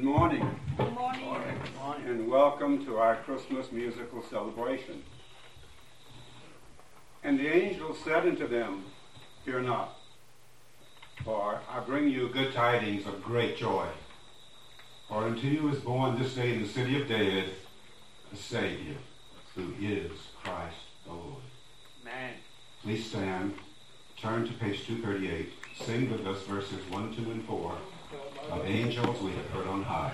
morning. Good morning. Good morning. And welcome to our Christmas musical celebration. And the angel said unto them, Fear not, for I bring you good tidings of great joy. For unto you is born this day in the city of David a Savior, who is Christ the Lord. Amen. Please stand. Turn to page 238. Sing with us verses 1, 2, and 4 of Angels We Have Heard on High.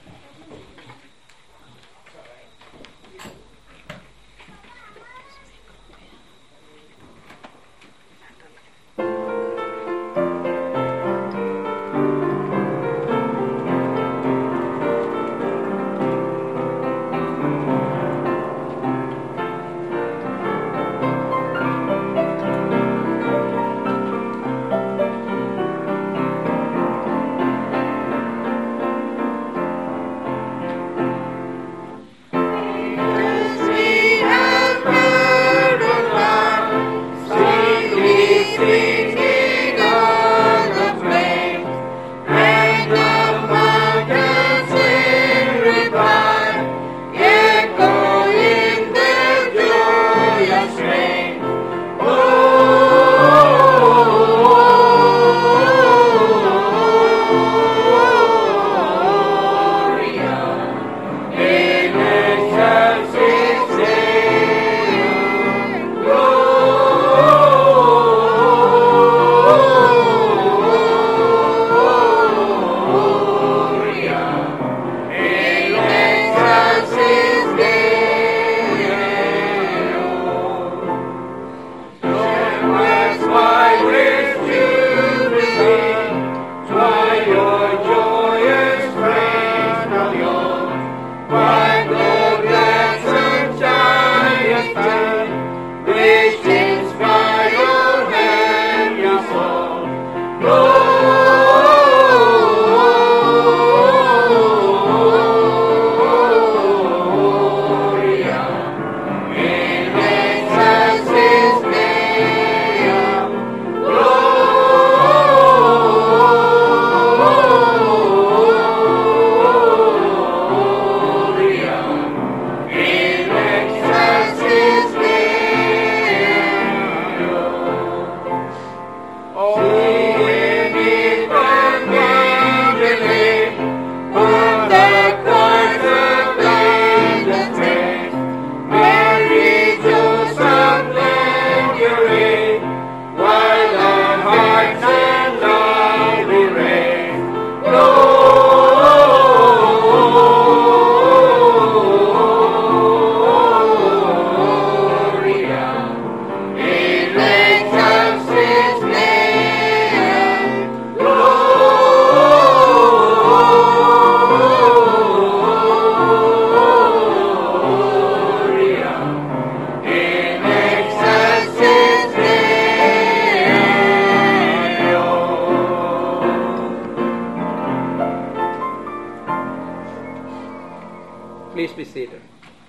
Please be seated.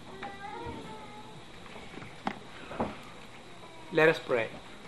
Let us pray.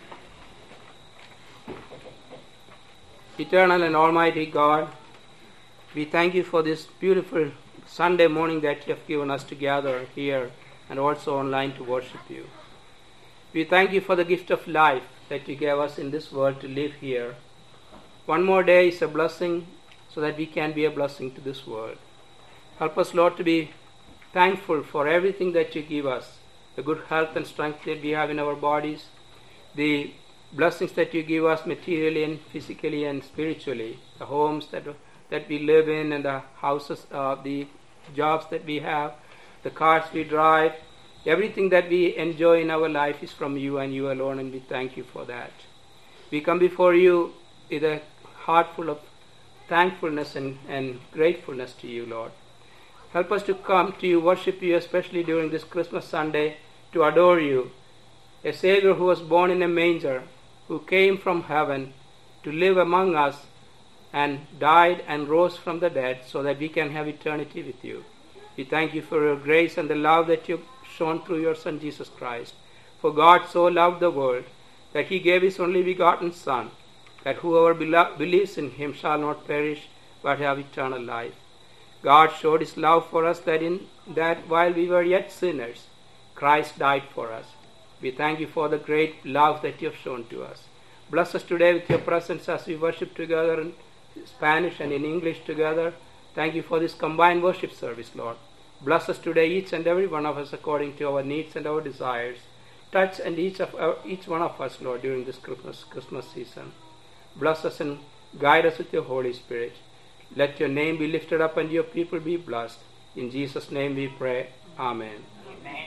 Eternal and Almighty God, we thank you for this beautiful Sunday morning that you have given us to gather here and also online to worship you. We thank you for the gift of life that you gave us in this world to live here. One more day is a blessing so that we can be a blessing to this world. Help us, Lord, to be thankful for everything that you give us, the good health and strength that we have in our bodies, the blessings that you give us materially and physically and spiritually, the homes that we live in and the houses, the jobs that we have, the cars we drive. Everything that we enjoy in our life is from you and you alone, and we thank you for that. We come before you with a heart full of thankfulness and gratefulness to you, Lord. Help us to come to you, worship you, especially during this Christmas Sunday, to adore you, a Savior who was born in a manger, who came from heaven to live among us and died and rose from the dead so that we can have eternity with you. We thank you for your grace and the love that you've shown through your Son, Jesus Christ. For God so loved the world that he gave his only begotten Son, that whoever believes in him shall not perish but have eternal life. God showed his love for us that while we were yet sinners, Christ died for us. We thank you for the great love that you have shown to us. Bless us today with your presence as we worship together in Spanish and in English together. Thank you for this combined worship service, Lord. Bless us today, each and every one of us, according to our needs and our desires. Touch and each one of us, Lord, during this Christmas season. Bless us and guide us with your Holy Spirit. Let your name be lifted up and your people be blessed. In Jesus' name we pray. Amen. Amen.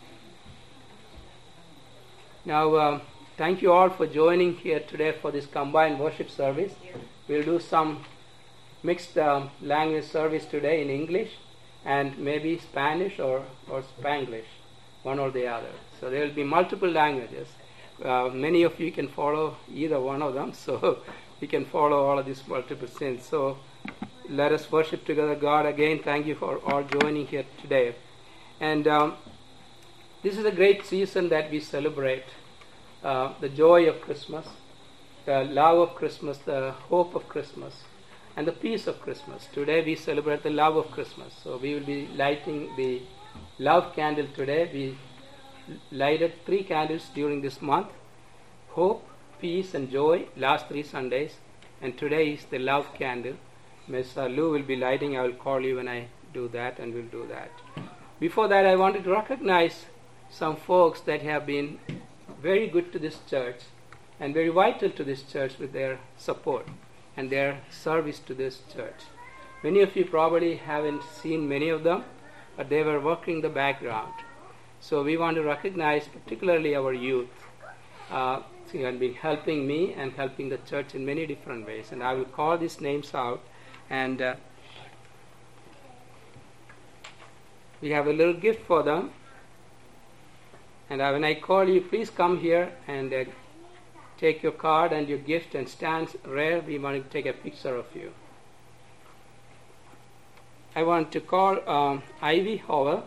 Now, thank you all for joining here today for this combined worship service. We'll do some mixed language service today in English and maybe Spanish or Spanglish, one or the other. So there will be multiple languages. Many of you can follow either one of them, so we can follow all of these multiple sins. So let us worship together God again. Thank you for all joining here today. And this is a great season that we celebrate the joy of Christmas, the love of Christmas, the hope of Christmas, and the peace of Christmas. Today we celebrate the love of Christmas. So we will be lighting the love candle today. We lighted 3 candles during this month: hope, peace, and joy, last 3 Sundays. And today is the love candle. Miss Lou will be lighting. I will call you when I do that, and we'll do that. Before that, I wanted to recognize some folks that have been very good to this church and very vital to this church with their support and their service to this church. Many of you probably haven't seen many of them, but they were working the background. So we want to recognize particularly our youth. They have been helping me and helping the church in many different ways. And I will call these names out. And we have a little gift for them. And when I call you, please come here and take your card and your gift and stand rare. We want to take a picture of you. I want to call Ivy Howell.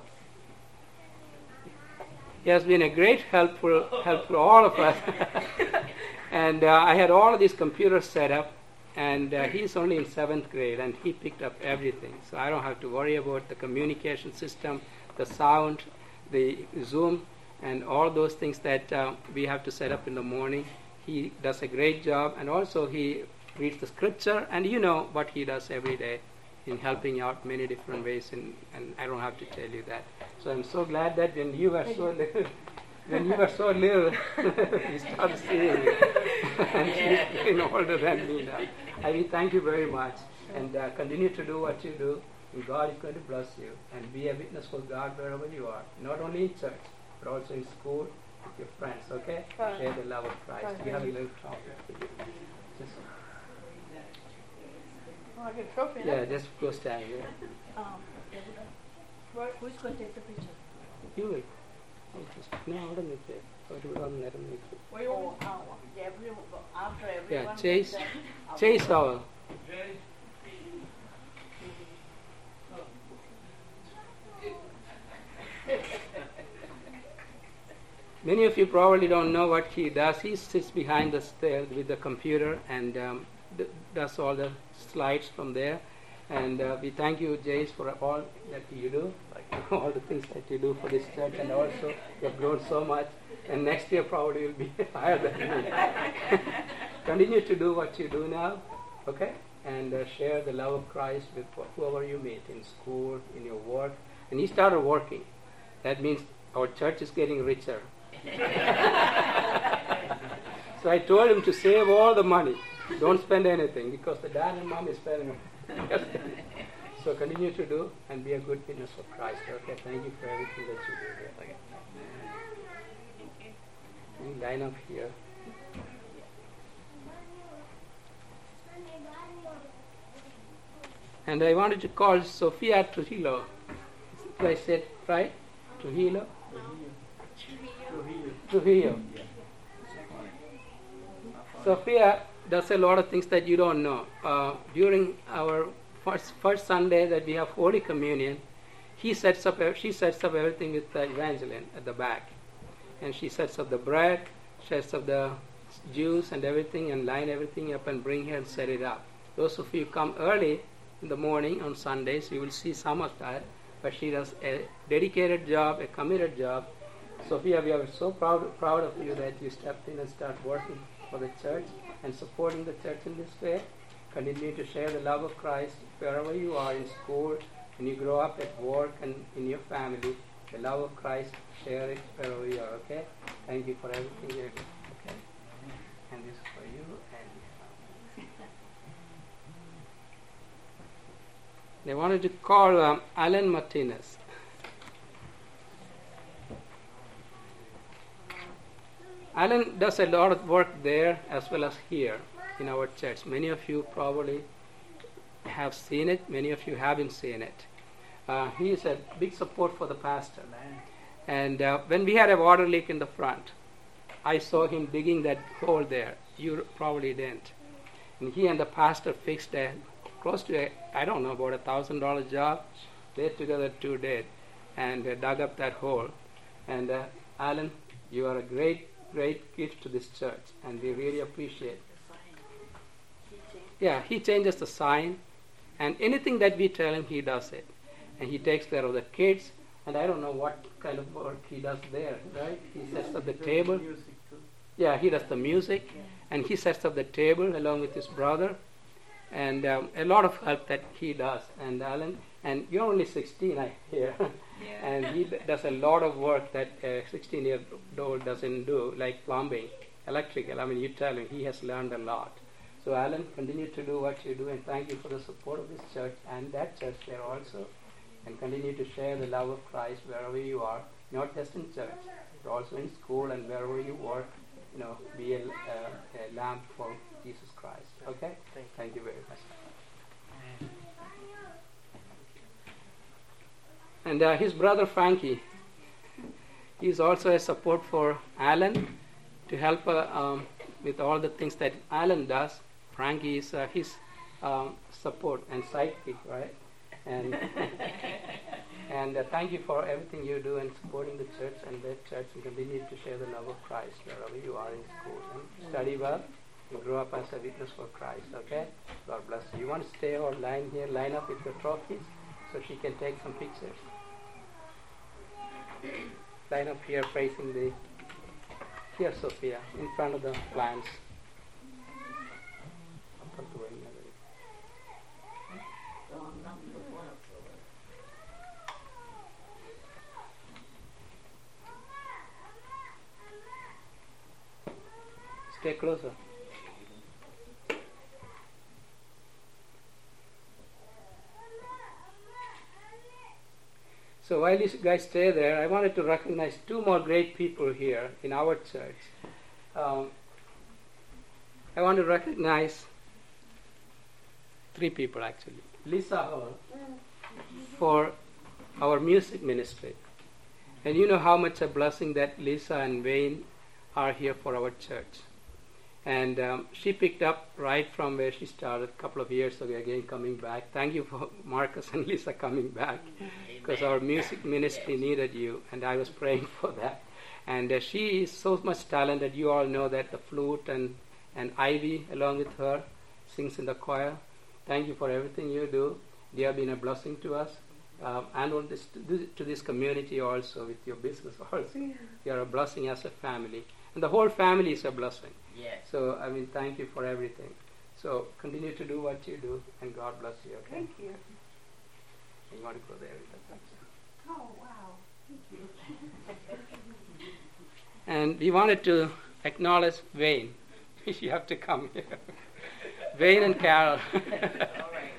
He has been a great help for all of us. And I had all of these computers set up, and he's only in 7th grade, and he picked up everything. So I don't have to worry about the communication system, the sound, the Zoom, and all those things that we have to set up in the morning. He does a great job, and also he reads the scripture, and you know what he does every day in helping out many different ways, and I don't have to tell you that. So I'm so glad that when you were so little, you started seeing it. And she's getting older than me now. I will thank you very much, and continue to do what you do, and God is going to bless you, and be a witness for God wherever you are, not only in church, but also in school with your friends, okay? Share the love of Christ. We have a little trophy for you. Just go stand here. Who's going to take the picture? You will. Let me take. After everyone. Chase Howell. Many of you probably don't know what he does. He sits behind the stairs with the computer and does all the slides from there. And we thank you, Jace, for all that you do, all the things that you do for this church, and also you have grown so much. And next year probably you'll be higher than me. Continue to do what you do now, okay? And share the love of Christ with whoever you meet in school, in your work. And he started working. That means our church is getting richer. So I told him to save all the money. Don't spend anything, because the dad and mom is spending. So continue to do and be a good witness for Christ. Okay, thank you for everything that you do here. You line up here. And I wanted to call Sofia Trujillo. Did I say it right? Trujillo? Trujillo. Sophia does a lot of things that you don't know. During our first Sunday that we have Holy Communion, she sets up everything with Evangeline at the back. And she sets up the bread, sets up the juice and everything, and line everything up and bring here and set it up. Those of you come early, in the morning on Sundays. You will see some of that. But she does a dedicated job, a committed job. Sophia, we are so proud of you that you stepped in and started working for the church and supporting the church in this way. Continue to share the love of Christ wherever you are, in school, when you grow up, at work, and in your family. The love of Christ, share it wherever you are, okay? Thank you for everything you do, okay? And this is for you and they wanted to call Alan Martinez. Alan does a lot of work there as well as here in our church. Many of you probably have seen it. Many of you haven't seen it. He is a big support for the pastor. And when we had a water leak in the front, I saw him digging that hole there. You probably didn't. And he and the pastor fixed a close to about $1,000 job. They together 2 days and dug up that hole. And Alan, you are a great gift to this church, and we really appreciate it. Yeah, he changes the sign, and anything that we tell him, he does it. And he takes care of the kids, and I don't know what kind of work he does there, right? He sets up the table. Yeah, he does the music, and he sets up the table along with his brother, and a lot of help that he does. And Alan, and you're only 16, I hear, and he does a lot of work that a 16-year-old doesn't do, like plumbing, electrical. I mean, you tell him, he has learned a lot. So Alan, continue to do what you do, and thank you for the support of this church and that church there also. And continue to share the love of Christ wherever you are, not just in church, but also in school and wherever you work. Be a lamp for Jesus Christ. Okay? Thank you very much. And his brother Frankie, he's also a support for Alan to help with all the things that Alan does. Frankie is his support and sidekick, right? And thank you for everything you do in supporting the church and the church, and continue to share the love of Christ wherever you are in school. And study well and grow up as a witness for Christ, okay? God bless you. You want to stay or line up with your trophies so she can take some pictures? Line up here facing here, Sophia, in front of the plants. Stay closer. So while you guys stay there, I wanted to recognize 2 more great people here in our church. I want to recognize 3 people actually. Lisa Hall for our music ministry. And you know how much a blessing that Lisa and Wayne are here for our church. And she picked up right from where she started a couple of years ago, again coming back. Thank you for Marcus and Lisa coming back, because our music ministry needed you, and I was praying for that. And she is so much talented. You all know that the flute and Ivy, along with her, sings in the choir. Thank you for everything you do. They have been a blessing to us, and to this community also, with your business also. You are a blessing as a family. And the whole family is a blessing. Yes. So, thank you for everything. So, continue to do what you do, and God bless you, okay? Thank you. You want to go there with that picture? Oh, wow. Thank you. And we wanted to acknowledge Wayne. You have to come here. Wayne and Carol. All right.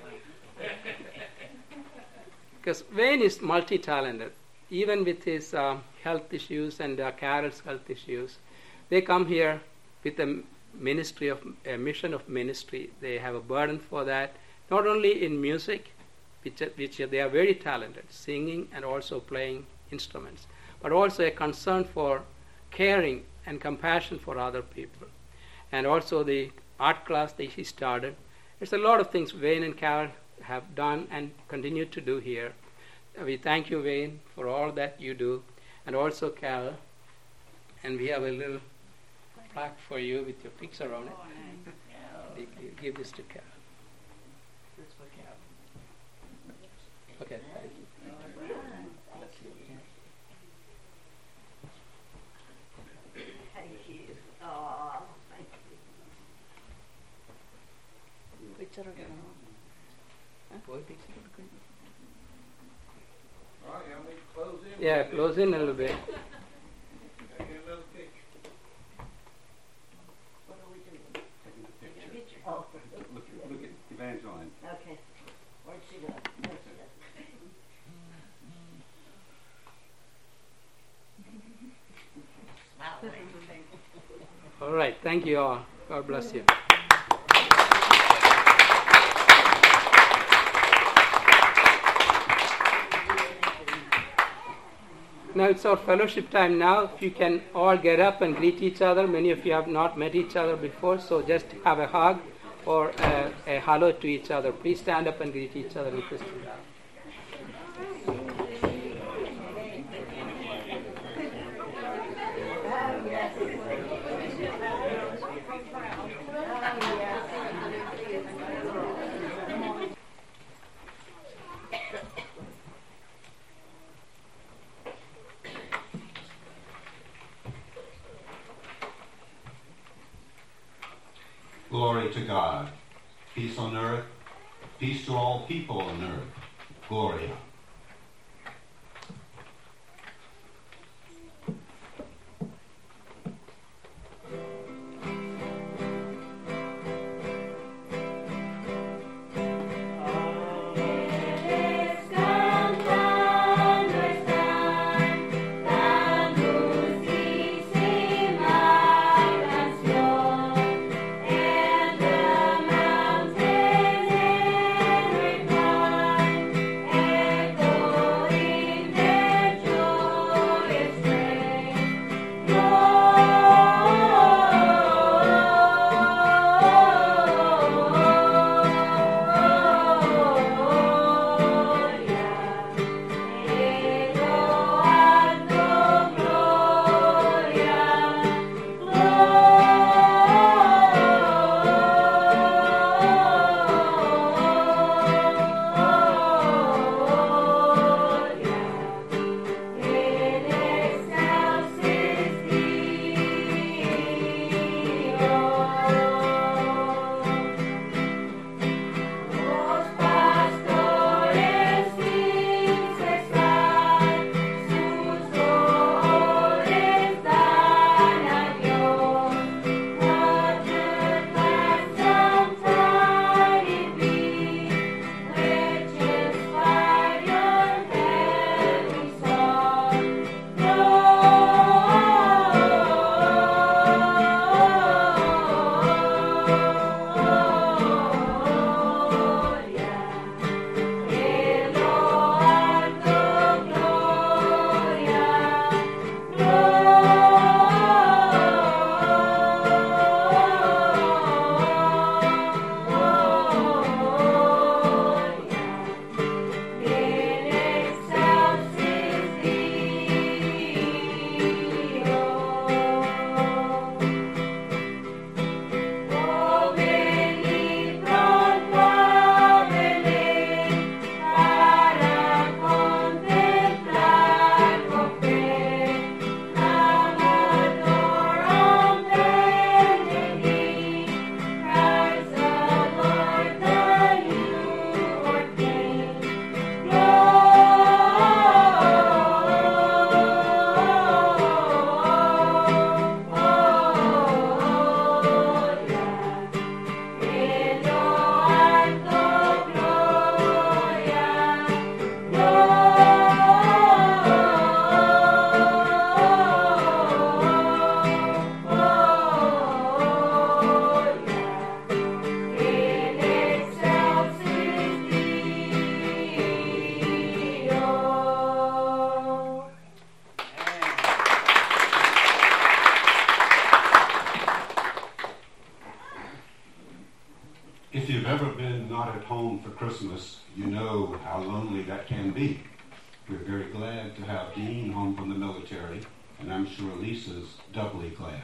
Because Wayne is multi-talented, even with his health issues and Carol's health issues. They come here with a mission of ministry. They have a burden for that, not only in music, which they are very talented, singing and also playing instruments, but also a concern for caring and compassion for other people. And also the art class that he started. There's a lot of things Wayne and Carol have done and continue to do here. We thank you, Wayne, for all that you do, and also Carol. And we have a little plaque for you with your picture on it. Give this to Carol. This for Carol. Yeah, close in a little bit. What are we doing? Taking the picture. Picture. Oh. Look at Evangeline. Okay. Where'd she go? There she goes. Smile. All right, thank you all. God bless you. Now it's our fellowship time now. If you can all get up and greet each other. Many of you have not met each other before, so just have a hug or a hello to each other. Please stand up and greet each other in Christian love. Glory to God. Peace on earth. Peace to all people on earth. Gloria. If you've ever been not at home for Christmas, you know how lonely that can be. We're very glad to have Dean home from the military, and I'm sure Lisa's doubly glad.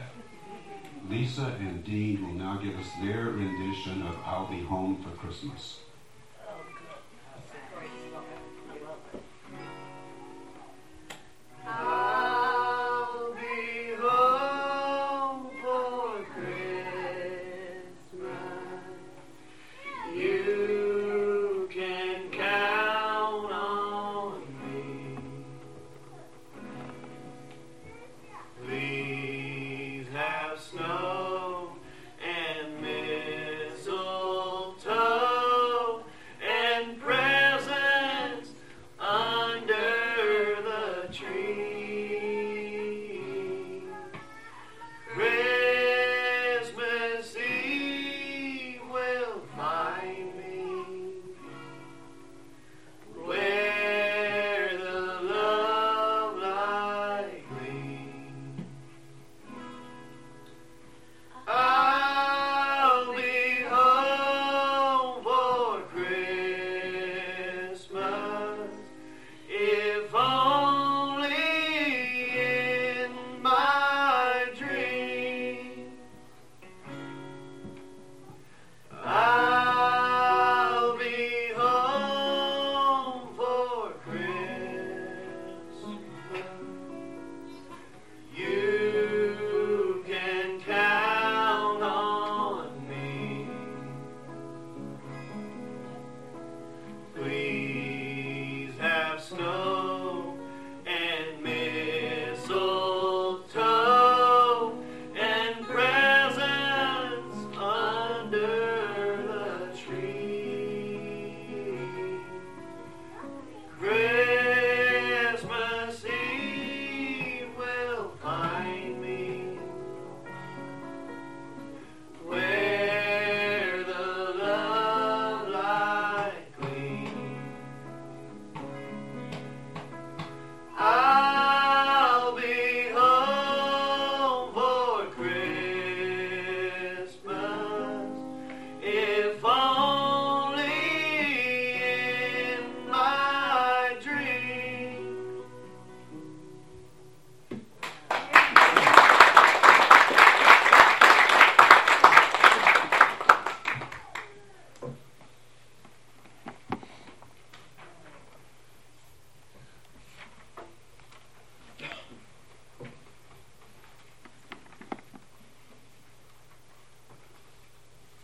Lisa and Dean will now give us their rendition of I'll Be Home for Christmas. I'll be home for Christmas. You can count on me.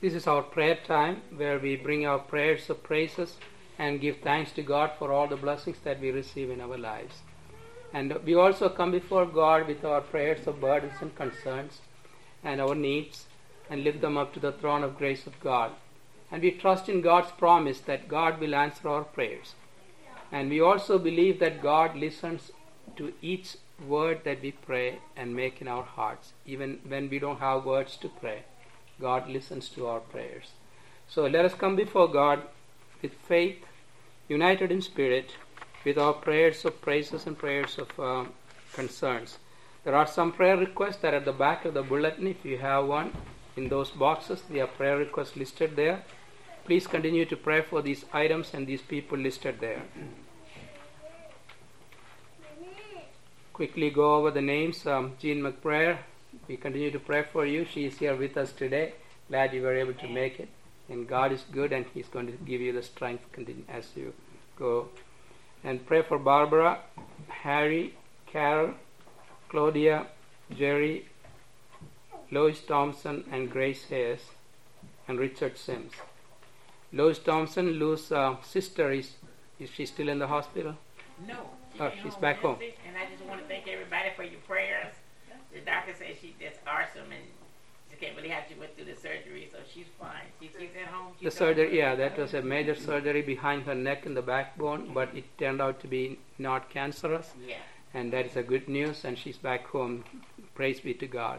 This is our prayer time where we bring our prayers of praises and give thanks to God for all the blessings that we receive in our lives. And we also come before God with our prayers of burdens and concerns and our needs and lift them up to the throne of grace of God. And we trust in God's promise that God will answer our prayers. And we also believe that God listens to each word that we pray and make in our hearts. Even when we don't have words to pray, God listens to our prayers. So let us come before God with faith, united in spirit, with our prayers of praises and prayers of concerns. There are some prayer requests that are at the back of the bulletin. If you have one, in those boxes, there are prayer requests listed there. Please continue to pray for these items and these people listed there. Quickly go over the names. Jean McBrayer, we continue to pray for you. She is here with us today. Glad you were able to make it. And God is good and He's going to give you the strength as you go. And pray for Barbara, Harry, Carol, Claudia, Jerry, Lois Thompson, and Grace Hayes, and Richard Sims. Lois Thompson, Lou's sister, is she still in the hospital? No. Oh, she's back home. And I just want to thank everybody for your prayers. The doctor said she's just awesome and she can't believe how she went through the surgery, so she's fine. She's at home. The surgery, yeah, that was a major surgery behind her neck and the backbone, but it turned out to be not cancerous. Yeah. And that is a good news, and she's back home. Praise be to God.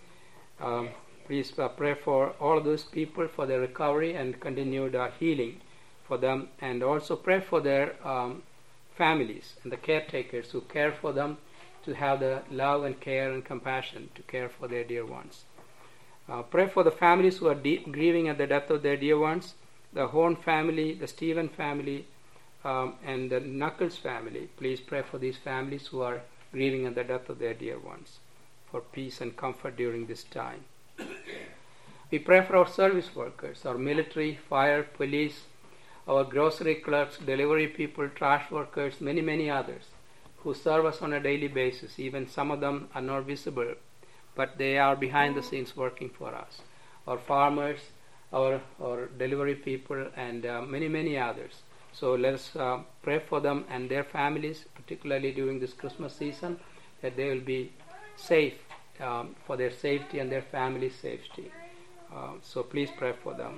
Please pray for all of those people for their recovery and continued healing for them, and also pray for their families and the caretakers who care for them, to have the love and care and compassion to care for their dear ones. Pray for the families who are grieving at the death of their dear ones, the Horn family, the Stephen family, and the Knuckles family. Please pray for these families who are grieving at the death of their dear ones, for peace and comfort during this time. We pray for our service workers, our military, fire, police, our grocery clerks, delivery people, trash workers, many, many others who serve us on a daily basis. Even some of them are not visible, but they are behind the scenes working for us. Our farmers, our delivery people, and many, many others. So let us pray for them and their families, particularly during this Christmas season, that they will be safe, for their safety and their family's safety. So please pray for them.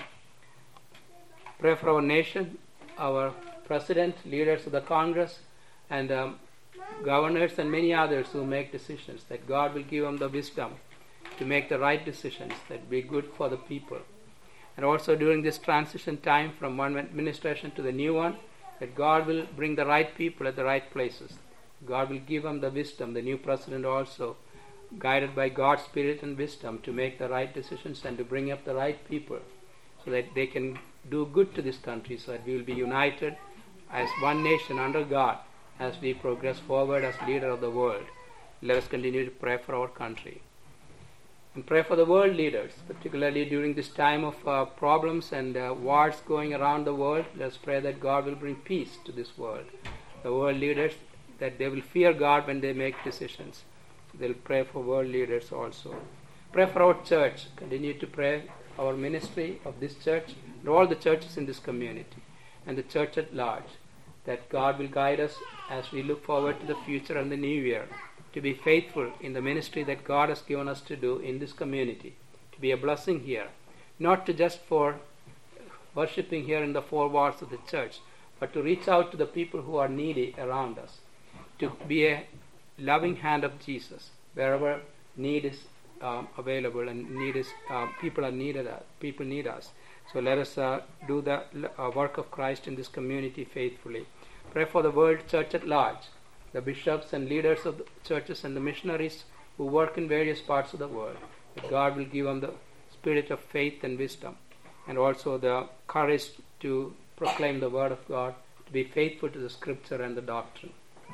Pray for our nation, our president, leaders of the Congress, and governors and many others who make decisions, that God will give them the wisdom to make the right decisions that be good for the people. And also during this transition time from one administration to the new one, that God will bring the right people at the right places. God will give them the wisdom, the new president also, guided by God's Spirit and wisdom to make the right decisions and to bring up the right people so that they can do good to this country, so that we will be united as one nation under God as we progress forward as leader of the world. Let us continue to pray for our country. And pray for the world leaders, particularly during this time of problems and wars going around the world. Let us pray that God will bring peace to this world. The world leaders, that they will fear God when they make decisions. They'll pray for world leaders also. Pray for our church. Continue to pray our ministry of this church and all the churches in this community and the church at large, that God will guide us as we look forward to the future and the new year, to be faithful in the ministry that God has given us to do in this community, to be a blessing here, not to just for worshipping here in the four walls of the church, but to reach out to the people who are needy around us, to be a loving hand of Jesus wherever need is available and people need us. So let us do the work of Christ in this community faithfully. Pray for the world church at large, the bishops and leaders of the churches and the missionaries who work in various parts of the world, that God will give them the spirit of faith and wisdom, and also the courage to proclaim the word of God, to be faithful to the scripture and the doctrine.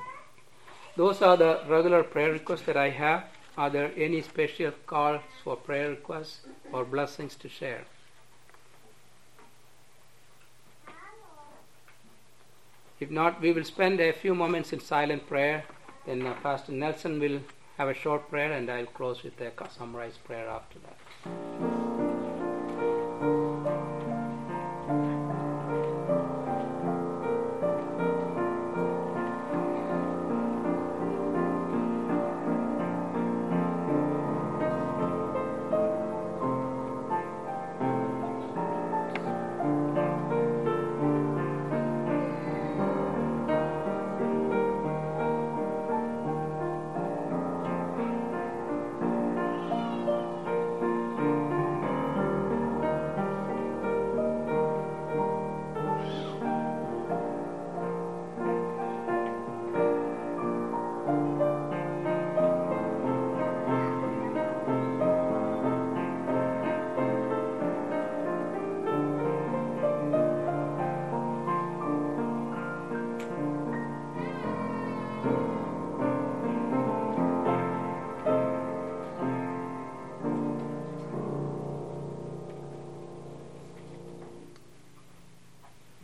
Those are the regular prayer requests that I have. Are there any special calls for prayer requests or blessings to share? If not, we will spend a few moments in silent prayer. Then Pastor Nelson will have a short prayer, and I'll close with a summarized prayer after that.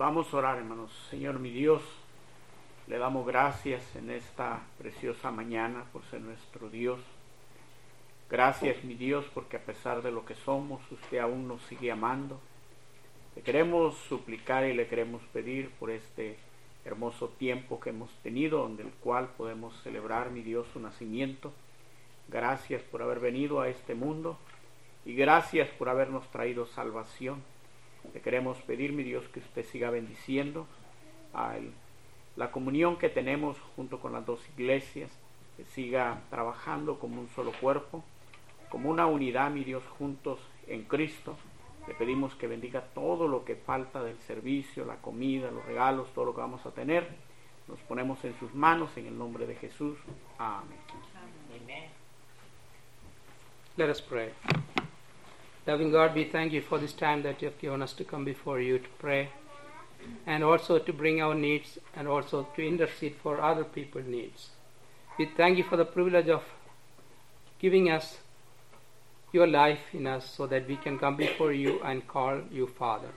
Vamos a orar, hermanos. Señor mi Dios, le damos gracias en esta preciosa mañana por ser nuestro Dios. Gracias, mi Dios, porque a pesar de lo que somos, usted aún nos sigue amando. Le queremos suplicar y le queremos pedir por este hermoso tiempo que hemos tenido, donde el cual podemos celebrar, mi Dios, su nacimiento. Gracias por haber venido a este mundo y gracias por habernos traído salvación. Le queremos pedir, mi Dios, que usted siga bendiciendo a la comunión que tenemos junto con las dos iglesias, que siga trabajando como un solo cuerpo, como una unidad, mi Dios, juntos en Cristo. Le pedimos que bendiga todo lo que falta del servicio, la comida, los regalos, todo lo que vamos a tener. Nos ponemos en sus manos en el nombre de Jesús. Amén. Amen. Let us pray. Loving God, we thank you for this time that you have given us to come before you to pray and also to bring our needs and also to intercede for other people's needs. We thank you for the privilege of giving us your life in us so that we can come before you and call you Father.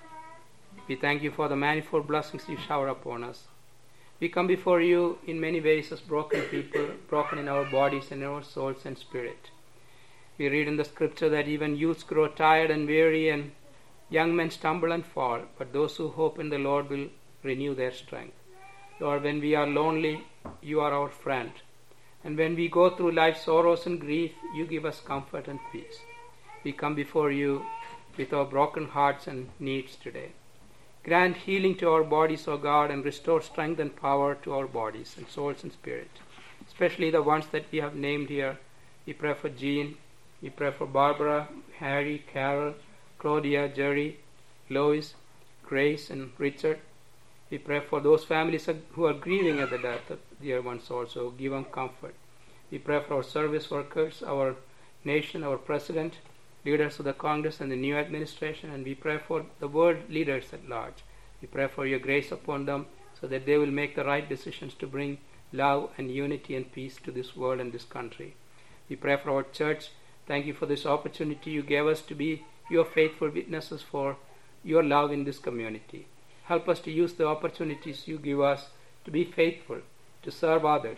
We thank you for the manifold blessings you shower upon us. We come before you in many ways as broken people, broken in our bodies and our souls and spirit. We read in the scripture that even youths grow tired and weary and young men stumble and fall, but those who hope in the Lord will renew their strength. Lord, when we are lonely, you are our friend. And when we go through life's sorrows and grief, you give us comfort and peace. We come before you with our broken hearts and needs today. Grant healing to our bodies, O God, and restore strength and power to our bodies and souls and spirit, especially the ones that we have named here. We pray for Jean, we pray for Barbara, Harry, Carol, Claudia, Jerry, Lois, Grace, and Richard. We pray for those families who are grieving at the death of dear ones also. Give them comfort. We pray for our service workers, our nation, our president, leaders of the Congress and the new administration, and we pray for the world leaders at large. We pray for your grace upon them so that they will make the right decisions to bring love and unity and peace to this world and this country. We pray for our church. Thank you for this opportunity you gave us to be your faithful witnesses for your love in this community. Help us to use the opportunities you give us to be faithful, to serve others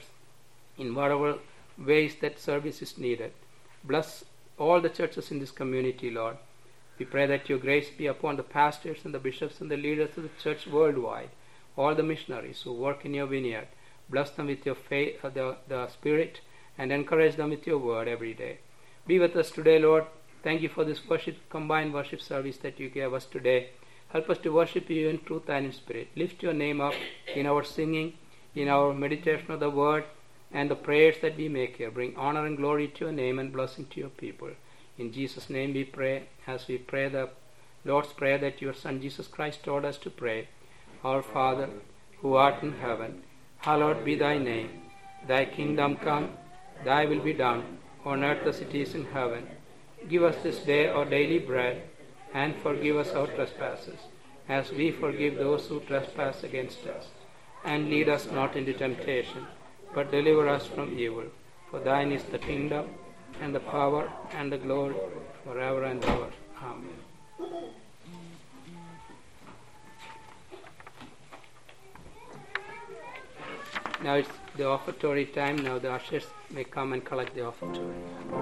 in whatever ways that service is needed. Bless all the churches in this community, Lord. We pray that your grace be upon the pastors and the bishops and the leaders of the church worldwide, all the missionaries who work in your vineyard. Bless them with your faith, the Spirit, and encourage them with your word every day. Be with us today, Lord. Thank you for this combined worship service that you gave us today. Help us to worship you in truth and in spirit. Lift your name up in our singing, in our meditation of the word, and the prayers that we make here. Bring honor and glory to your name and blessing to your people. In Jesus' name we pray, as we pray the Lord's Prayer that your Son Jesus Christ taught us to pray. Our Father, who art in heaven, hallowed be thy name. Thy kingdom come, thy will be done, on earth as it is in heaven. Give us this day our daily bread, and forgive us our trespasses, as we forgive those who trespass against us. And lead us not into temptation, but deliver us from evil. For thine is the kingdom, and the power, and the glory, forever and ever. Amen. Now it's the offertory time. Now the ushers may come and collect the offertory.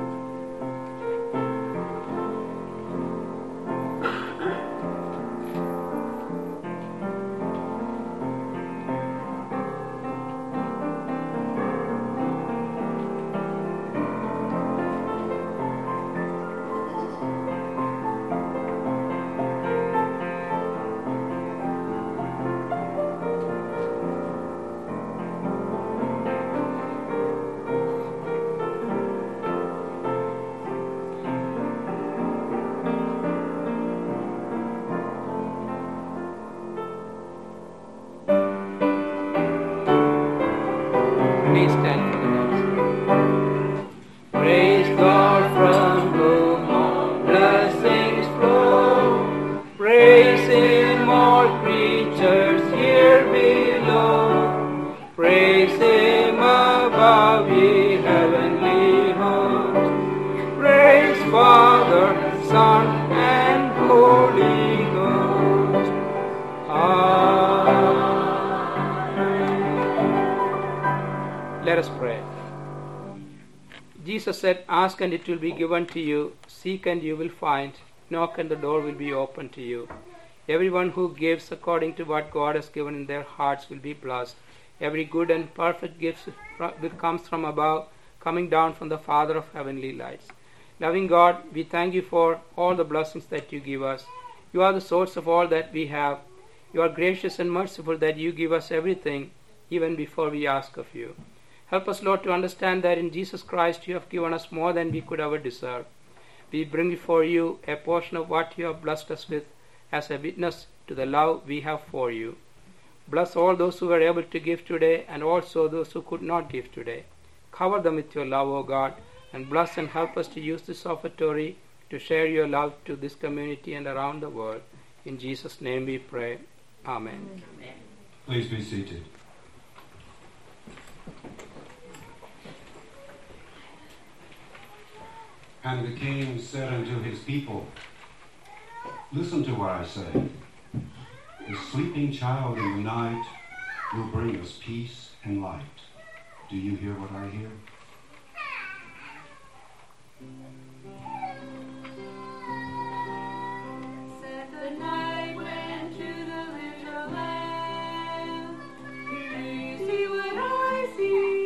Please stand for the Lord's. Praise God from whom all blessings flow. Praise Him, all creatures here below. Praise Him above, ye heavenly hosts. Praise Father, Son, and Holy Ghost. Amen. Let us pray. Jesus said, "Ask and it will be given to you. Seek and you will find. Knock and the door will be opened to you." Everyone who gives according to what God has given in their hearts will be blessed. Every good and perfect gift comes from above, coming down from the Father of heavenly lights. Loving God, we thank you for all the blessings that you give us. You are the source of all that we have. You are gracious and merciful that you give us everything, even before we ask of you. Help us, Lord, to understand that in Jesus Christ you have given us more than we could ever deserve. We bring before you a portion of what you have blessed us with as a witness to the love we have for you. Bless all those who were able to give today and also those who could not give today. Cover them with your love, O God, and bless and help us to use this offertory to share your love to this community and around the world. In Jesus' name we pray. Amen. Please be seated. And the king said unto his people, "Listen to what I say. The sleeping child in the night will bring us peace and light." Do you hear what I hear? Said the night went to the little lamb. Do you see what I see?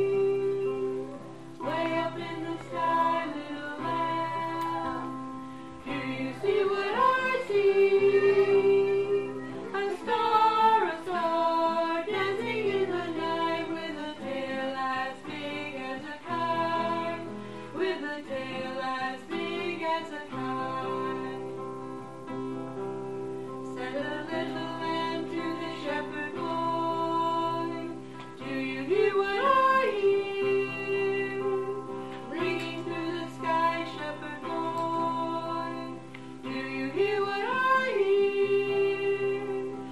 Way up in the sky, little lamb. Do you see what I see? A star dancing in the night with a tail as big as a kite, with a tail as big as a kite. Said the little lamb to the shepherd boy, "Do you hear what I hear? Ringing through the sky, shepherd boy. Do you hear what I hear?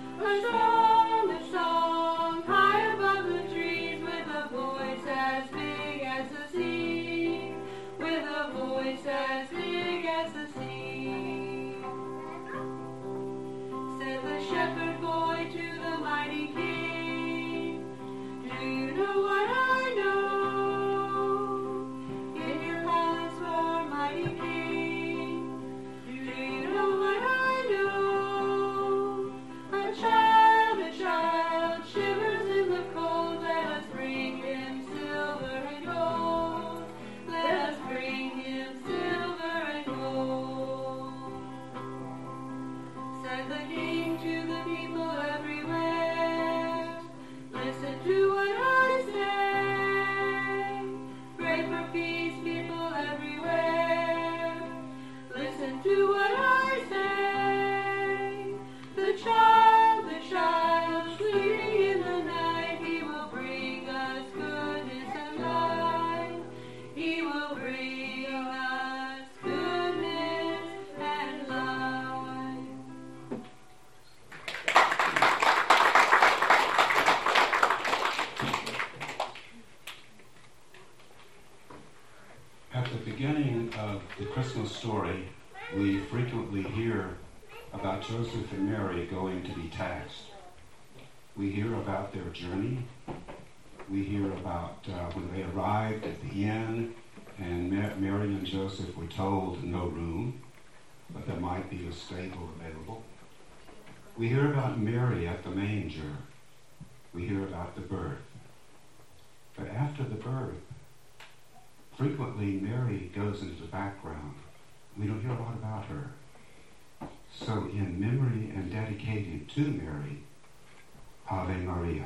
A song high above the trees, with a voice as big as the sea, with a voice as big as the sea." Said the shepherd boy to the mighty king, "Do you know what I know? In your palace, for mighty king, do you know what I know? A child shivers in the cold. Let us bring him silver and gold. Let us bring him silver and gold." Said the king to the people everywhere, "Listen to what I say. Pray for peace, people everywhere. Listen to what I say. The child, sleeping in the night, he will bring us goodness and light. He will bring us goodness and light." At the beginning of the Christmas story, we frequently hear about Joseph and Mary going to be taxed. We hear about their journey. We hear about when they arrived at the inn and Mary and Joseph were told no room, but there might be a stable available. We hear about Mary at the manger. We hear about the birth. But after the birth, frequently Mary goes into the background. We don't hear a lot about her. So in memory and dedicated to Mary, Ave Maria.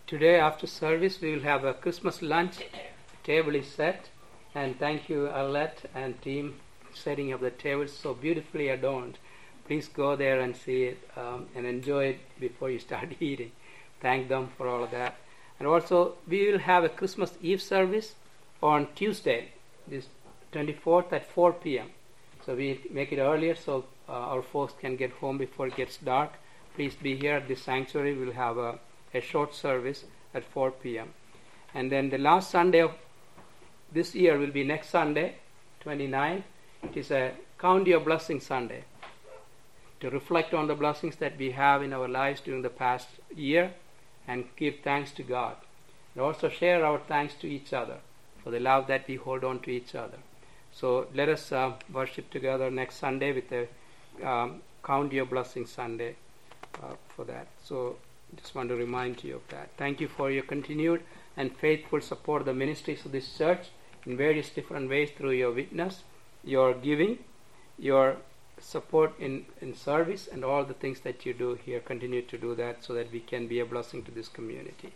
today after service we will have a Christmas lunch. Table is set, and thank you Arlette and team setting up the table so beautifully adorned. Please go there and see it and enjoy it before you start eating. Thank them for all of that. And also we will have a Christmas Eve service on Tuesday, this 24th at 4 p.m. So we make it earlier so our folks can get home before it gets dark. Please be here at this sanctuary. We'll have a short service at 4 p.m. And then the last Sunday of this year will be next Sunday, 29th. It is a Count Your Blessing Sunday, to reflect on the blessings that we have in our lives during the past year and give thanks to God. And also share our thanks to each other for the love that we hold on to each other. So let us worship together next Sunday with the Count Your Blessing Sunday for that. So just want to remind you of that. Thank you for your continued and faithful support of the ministries of this church in various different ways through your witness, your giving, your support in service, and all the things that you do here. Continue to do that so that we can be a blessing to this community.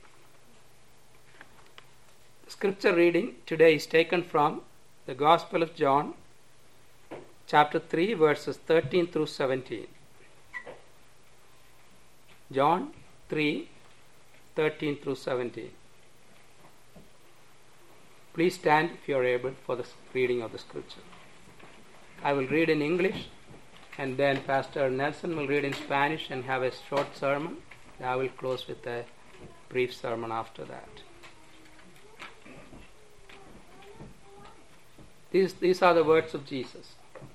The scripture reading today is taken from the Gospel of John, chapter 3, verses 13 through 17. John 3, 13 through 17. Please stand if you are able for the reading of the scripture. I will read in English, and then Pastor Nelson will read in Spanish and have a short sermon. I will close with a brief sermon after that. These are the words of Jesus.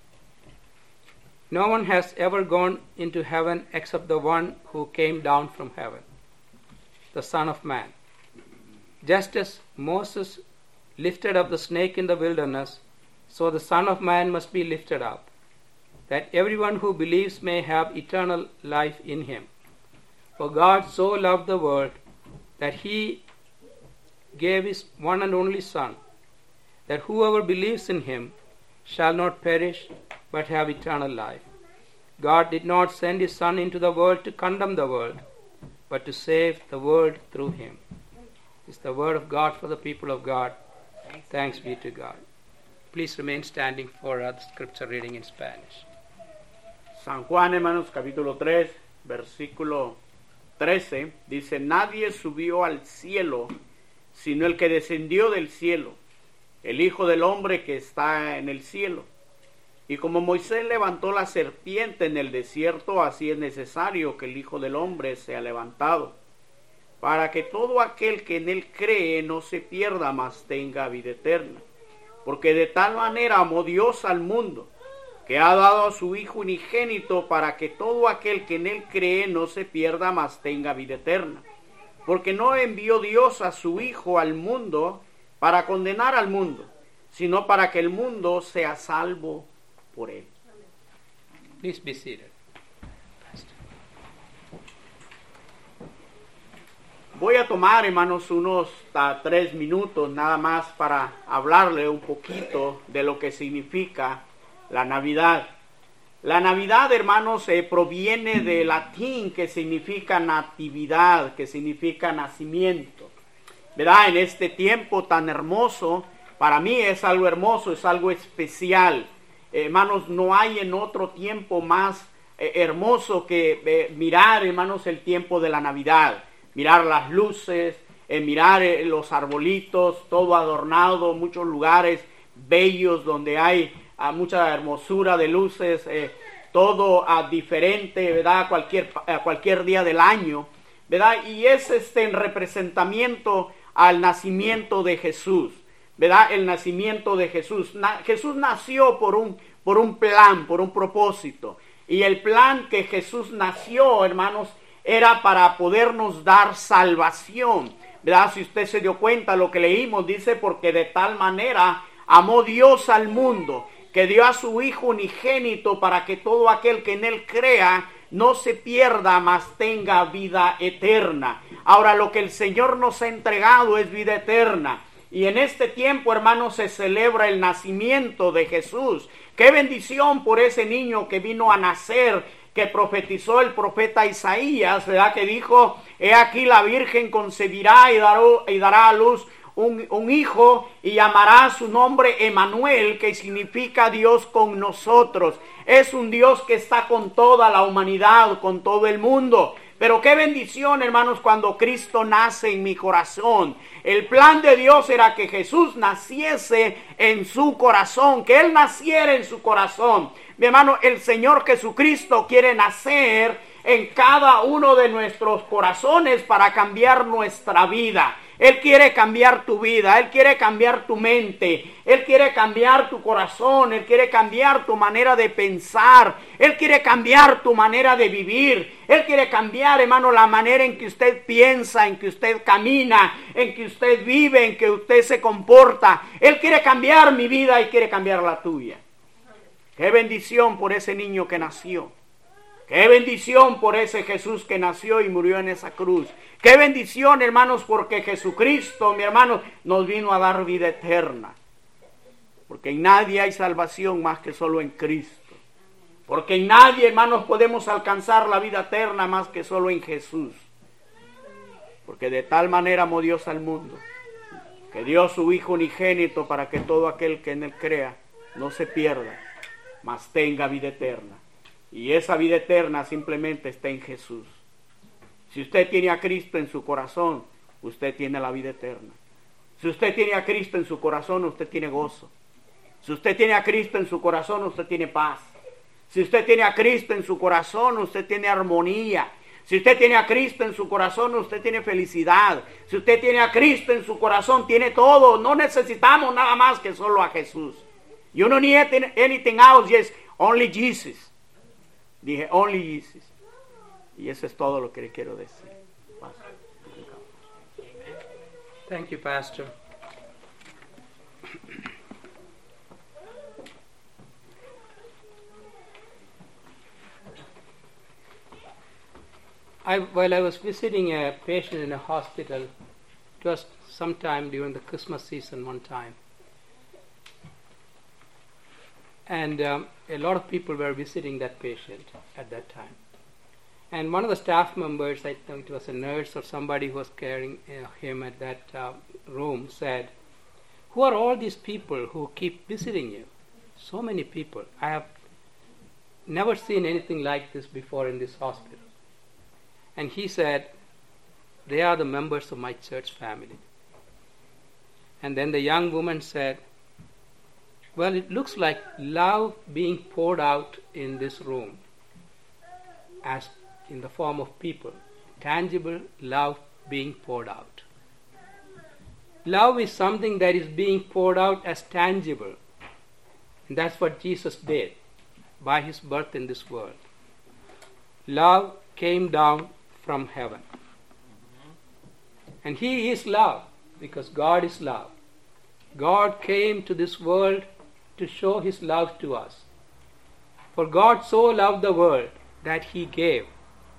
No one has ever gone into heaven except the one who came down from heaven, the Son of Man. Just as Moses lifted up the snake in the wilderness, so the Son of Man must be lifted up, that everyone who believes may have eternal life in him. For God so loved the world that he gave his one and only Son, that whoever believes in him shall not perish but have eternal life. God did not send his Son into the world to condemn the world, but to save the world through him. It's the word of God for the people of God. Thanks be to God. Please remain standing for the scripture reading in Spanish. San Juan, hermanos, capítulo 3, versículo 13, dice: Nadie subió al cielo, sino el que descendió del cielo, el Hijo del Hombre que está en el cielo. Y como Moisés levantó la serpiente en el desierto, así es necesario que el Hijo del Hombre sea levantado, para que todo aquel que en él cree no se pierda, mas tenga vida eterna. Porque de tal manera amó Dios al mundo, que ha dado a su Hijo unigénito, para que todo aquel que en él cree no se pierda, mas tenga vida eterna. Porque no envió Dios a su Hijo al mundo para condenar al mundo, sino para que el mundo sea salvo por él. Please be seated. Voy a tomar, hermanos, unos 3 minutos nada más para hablarle un poquito de lo que significa la Navidad. La Navidad, hermanos, proviene del latín que significa natividad, que significa nacimiento. ¿Verdad? En este tiempo tan hermoso, para mí es algo hermoso, es algo especial. Hermanos, no hay en otro tiempo más hermoso que mirar, hermanos, el tiempo de la Navidad. Mirar las luces, mirar los arbolitos, todo adornado, muchos lugares bellos donde hay mucha hermosura de luces, todo diferente, ¿verdad? Cualquier día del año, ¿verdad? Y es en representamiento al nacimiento de Jesús, ¿verdad? El nacimiento de Jesús. Jesús nació por un plan, por un propósito. Y el plan que Jesús nació, hermanos, era para podernos dar salvación, ¿verdad? Si usted se dio cuenta, lo que leímos dice: porque de tal manera amó Dios al mundo, que dio a su Hijo unigénito, para que todo aquel que en él crea no se pierda, mas tenga vida eterna. Ahora, lo que el Señor nos ha entregado es vida eterna. Y en este tiempo, hermanos, se celebra el nacimiento de Jesús. ¡Qué bendición por ese niño que vino a nacer! Que profetizó el profeta Isaías, ¿verdad? Que dijo: he aquí la Virgen concebirá y dará a luz un hijo y llamará su nombre Emmanuel, que significa Dios con nosotros. Es un Dios que está con toda la humanidad, con todo el mundo. Pero qué bendición, hermanos, cuando Cristo nace en mi corazón. El plan de Dios era que Jesús naciese en su corazón, que Él naciera en su corazón. Mi hermano, el Señor Jesucristo quiere nacer en cada uno de nuestros corazones para cambiar nuestra vida. Él quiere cambiar tu vida, Él quiere cambiar tu mente, Él quiere cambiar tu corazón, Él quiere cambiar tu manera de pensar, Él quiere cambiar tu manera de vivir, Él quiere cambiar, hermano, la manera en que usted piensa, en que usted camina, en que usted vive, en que usted se comporta. Él quiere cambiar mi vida y quiere cambiar la tuya. Qué bendición por ese niño que nació. Qué bendición por ese Jesús que nació y murió en esa cruz. Qué bendición, hermanos, porque Jesucristo, mi hermano, nos vino a dar vida eterna. Porque en nadie hay salvación más que solo en Cristo. Porque en nadie, hermanos, podemos alcanzar la vida eterna más que solo en Jesús. Porque de tal manera amó Dios al mundo, que dio su Hijo unigénito para que todo aquel que en Él crea no se pierda, mas tenga vida eterna. Y esa vida eterna simplemente está en Jesús. Si usted tiene a Cristo en su corazón, usted tiene la vida eterna. Si usted tiene a Cristo en su corazón, usted tiene gozo. Si usted tiene a Cristo en su corazón, usted tiene paz. Si usted tiene a Cristo en su corazón, usted tiene armonía. Si usted tiene a Cristo en su corazón, usted tiene felicidad. Si usted tiene a Cristo en su corazón, tiene todo. No necesitamos nada más que solo a Jesús. You don't need anything else, just only Jesus. Dije, only Jesus. Y eso es todo lo que le quiero decir. Thank you, Pastor. While I was visiting a patient in a hospital, it was sometime during the Christmas season one time. And a lot of people were visiting that patient at that time. And one of the staff members, I think it was a nurse or somebody who was carrying him at that room, said, "Who are all these people who keep visiting you?" So many people. I have never seen anything like this before in this hospital. And he said, "They are the members of my church family." And then the young woman said, "Well, it looks like love being poured out in this room as in the form of people. Tangible love being poured out. Love is something that is being poured out as tangible. And that's what Jesus did by His birth in this world. Love came down from heaven. And He is love because God is love. God came to this world to show His love to us. For God so loved the world that He gave.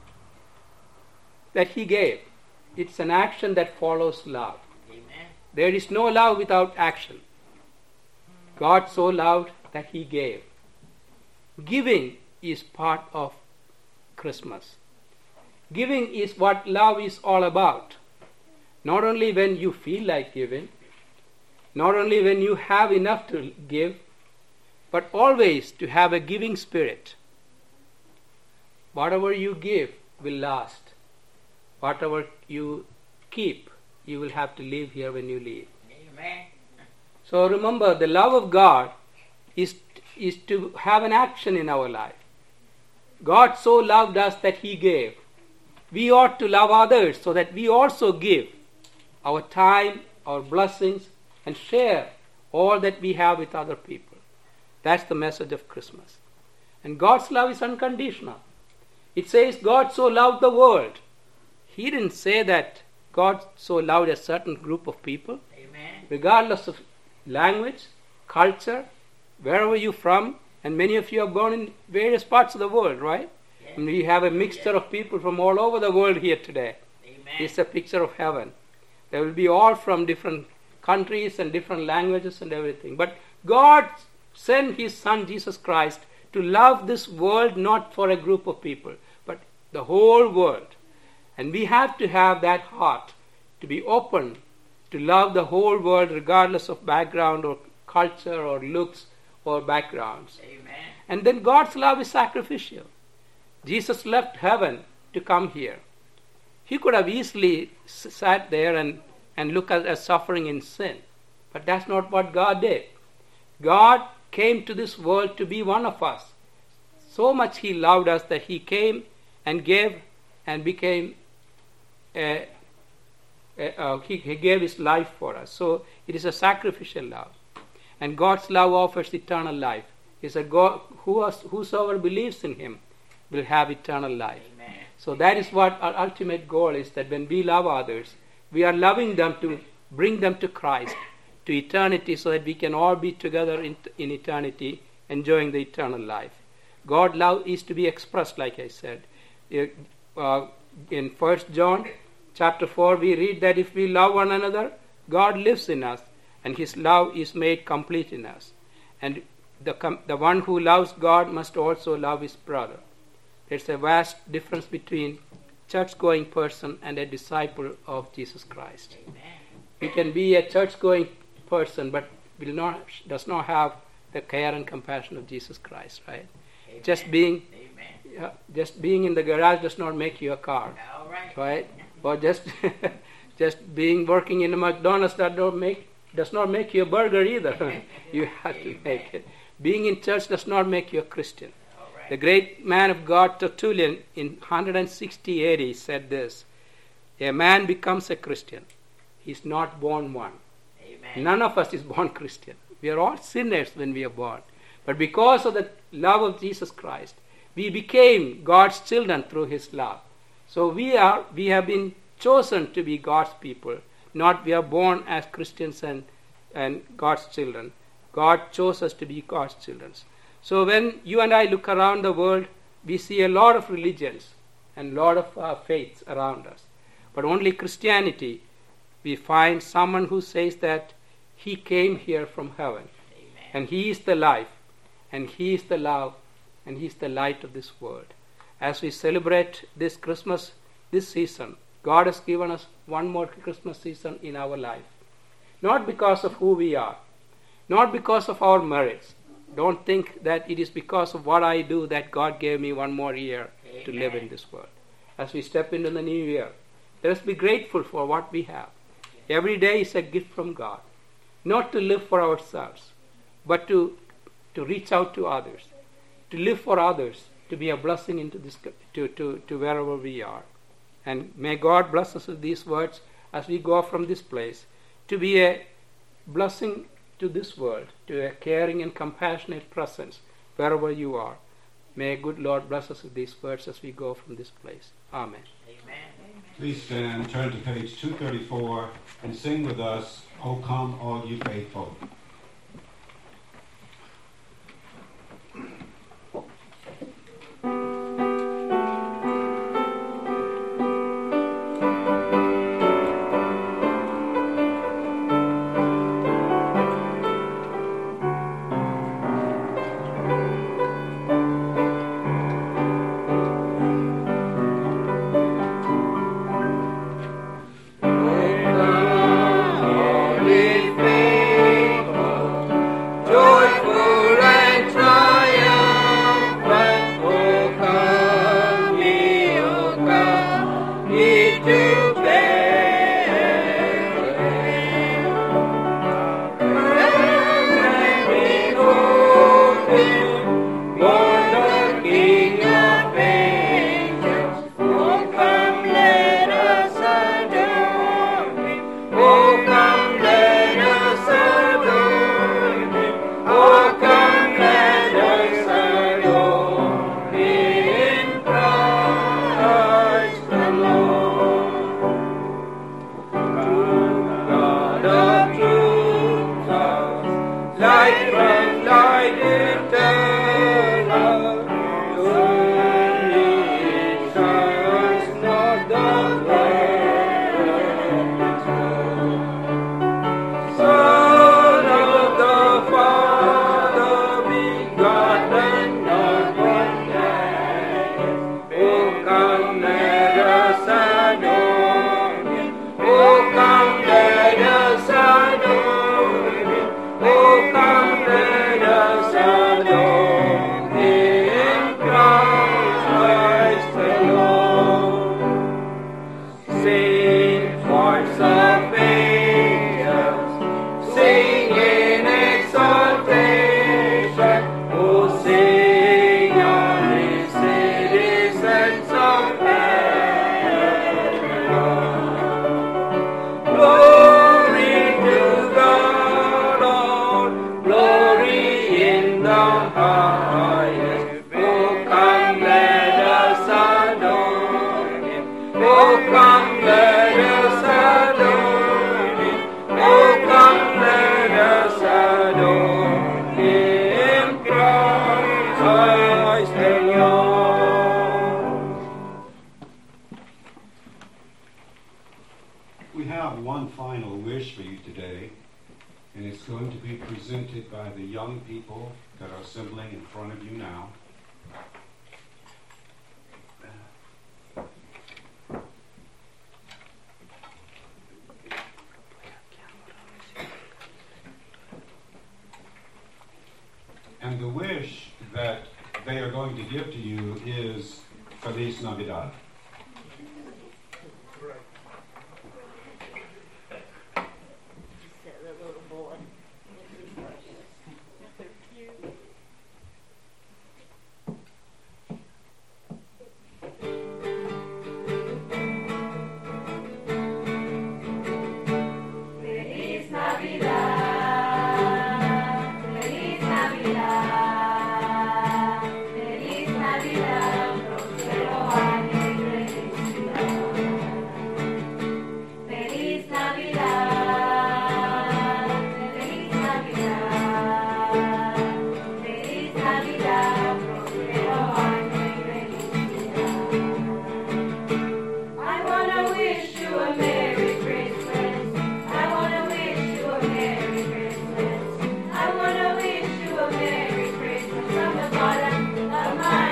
That He gave. It's an action that follows love. Amen. There is no love without action. God so loved that He gave. Giving is part of Christmas. Giving is what love is all about. Not only when you feel like giving, not only when you have enough to give, but always to have a giving spirit. Whatever you give will last. Whatever you keep, you will have to leave here when you leave. Amen. So remember, the love of God is to have an action in our life. God so loved us that He gave. We ought to love others so that we also give our time, our blessings, and share all that we have with other people. That's the message of Christmas. And God's love is unconditional. It says God so loved the world. He didn't say that God so loved a certain group of people. Amen. Regardless of language, culture, wherever you're from, and many of you have gone in various parts of the world, right? Yes. And we have a mixture of people from all over the world here today. Amen. It's a picture of heaven. There will be all from different countries and different languages and everything. But God sent His Son Jesus Christ to love this world not for a group of people, but the whole world. And we have to have that heart to be open to love the whole world regardless of background or culture or looks or backgrounds. Amen. And then God's love is sacrificial. Jesus left heaven to come here. He could have easily sat there and looked at suffering in sin. But that's not what God did. God came to this world to be one of us. So much He loved us that He came and gave and became He gave His life for us. So it is a sacrificial love. And God's love offers eternal life. He said, whosoever believes in Him will have eternal life. Amen. So that is what our ultimate goal is, that when we love others, we are loving them to bring them to Christ, to eternity, so that we can all be together in eternity, enjoying the eternal life. God's love is to be expressed, like I said. In 1 John chapter 4, we read that if we love one another, God lives in us, and His love is made complete in us. And the one who loves God must also love his brother. There's a vast difference between church-going person and a disciple of Jesus Christ. Amen. You can be a church-going person, but does not have the care and compassion of Jesus Christ, right? Amen. Just being in the garage does not make you a car, All right. right? Or just working in a McDonald's does not make you a burger either. You have to make it. Being in church does not make you a Christian. All right. The great man of God, Tertullian, in 160 AD said this: a man becomes a Christian. He's not born one. Amen. None of us is born Christian. We are all sinners when we are born. But because of the love of Jesus Christ, we became God's children through His love. So we have been chosen to be God's people. Not we are born as Christians and God's children. God chose us to be God's children. So when you and I look around the world, we see a lot of religions and a lot of faiths around us. But only Christianity, we find someone who says that He came here from heaven. Amen. And He is the life, and He is the love, and He is the light of this world. As we celebrate this Christmas, this season, God has given us one more Christmas season in our life. Not because of who we are, not because of our merits. Don't think that it is because of what I do that God gave me one more year to live in this world. As we step into the new year, let us be grateful for what we have. Every day is a gift from God. Not to live for ourselves, but to reach out to others, to live for others, to be a blessing into this, to wherever we are. And may God bless us with these words as we go from this place, to be a blessing to this world, to a caring and compassionate presence wherever you are. May good Lord bless us with these words as we go from this place. Amen. Amen. Please stand, turn to page 234, and sing with us, "O Come All You Faithful." Holy faithful. have one final wish for you today, and it's going to be presented by the young people that are assembling in front of you now. And the wish that they are going to give to you is Feliz Navidad. Said the little boy. Feliz Navidad, Feliz Navidad, Feliz Navidad, próspero año y felicidad. Feliz Navidad, Feliz Navidad, Feliz Navidad, próspero año y felicidad. I wanna wish you a Merry Christmas. I wanna wish you a Merry Christmas. I wanna wish you a Merry Christmas from the bottom of my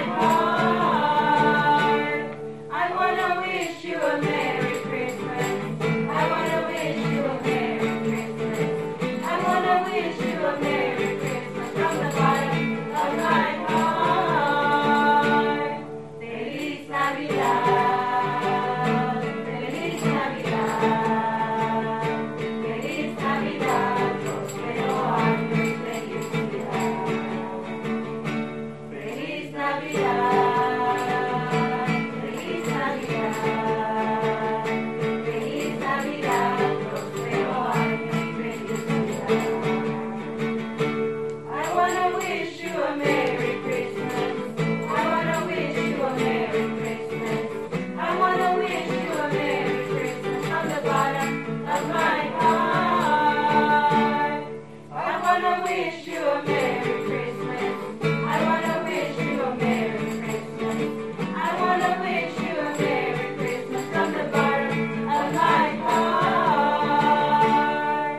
heart. I wanna wish you a Merry Christmas. I wanna wish you a Merry Christmas. I wanna wish you a Merry Christmas from the bottom of my heart. Feliz Navidad, Feliz Navidad, Feliz Navidad, próspero año y felicidad. Feliz Navidad, Feliz Navidad, Feliz Navidad, próspero año y felicidad. I wanna wish you a Merry Christmas. I wanna wish you a Merry Christmas. I wanna wish you a Merry Christmas from the bottom of my heart. I wanna wish you a Merry Christmas. I wanna wish you a Merry Christmas. I wanna wish you a Merry Christmas from the bottom of my heart.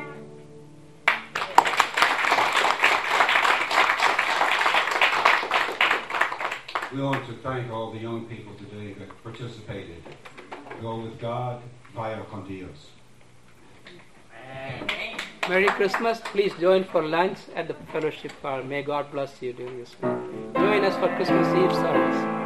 We want to thank all the young people today that participated. Go with God, vaya con Dios. Amen. Merry Christmas. Please join for lunch at the fellowship hall. May God bless you during this week. Join us for Christmas Eve service.